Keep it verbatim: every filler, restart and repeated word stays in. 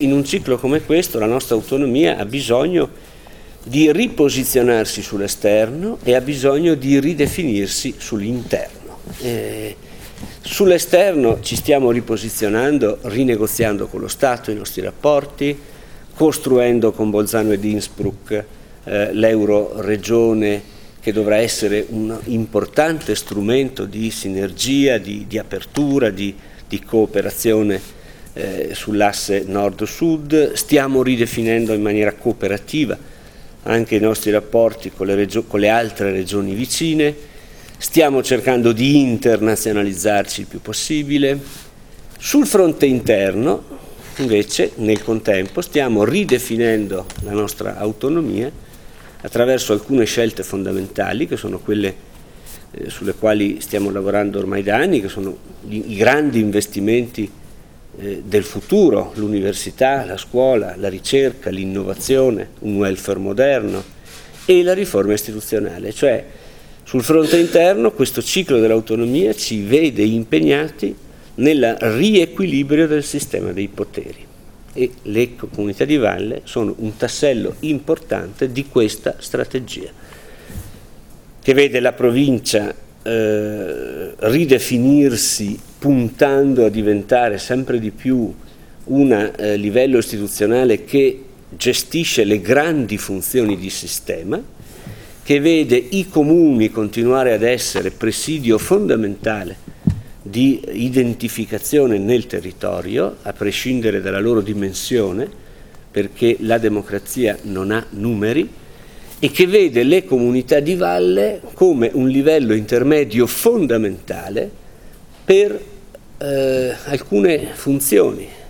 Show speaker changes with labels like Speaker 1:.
Speaker 1: In un ciclo come questo la nostra autonomia ha bisogno di riposizionarsi sull'esterno e ha bisogno di ridefinirsi sull'interno. Eh, sull'esterno ci stiamo riposizionando, rinegoziando con lo Stato i nostri rapporti, costruendo con Bolzano ed Innsbruck eh, l'Euro-regione, che dovrà essere un importante strumento di sinergia, di, di apertura, di, di cooperazione eh, sull'asse nord-sud. Stiamo ridefinendo in maniera cooperativa anche i nostri rapporti con le, con le altre regioni vicine, stiamo cercando di internazionalizzarci il più possibile. Sul fronte interno, invece, nel contempo, stiamo ridefinendo la nostra autonomia attraverso alcune scelte fondamentali, che sono quelle eh, sulle quali stiamo lavorando ormai da anni, che sono i, i grandi investimenti eh, del futuro, l'università, la scuola, la ricerca, l'innovazione, un welfare moderno e la riforma istituzionale. Cioè, sul fronte interno questo ciclo dell'autonomia ci vede impegnati nel riequilibrio del sistema dei poteri. E le comunità di valle sono un tassello importante di questa strategia, che vede la provincia eh, ridefinirsi puntando a diventare sempre di più un eh, livello istituzionale che gestisce le grandi funzioni di sistema, che vede i comuni continuare ad essere presidio fondamentale di identificazione nel territorio, a prescindere dalla loro dimensione, perché la democrazia non ha numeri, e che vede le comunità di valle come un livello intermedio fondamentale per eh, alcune funzioni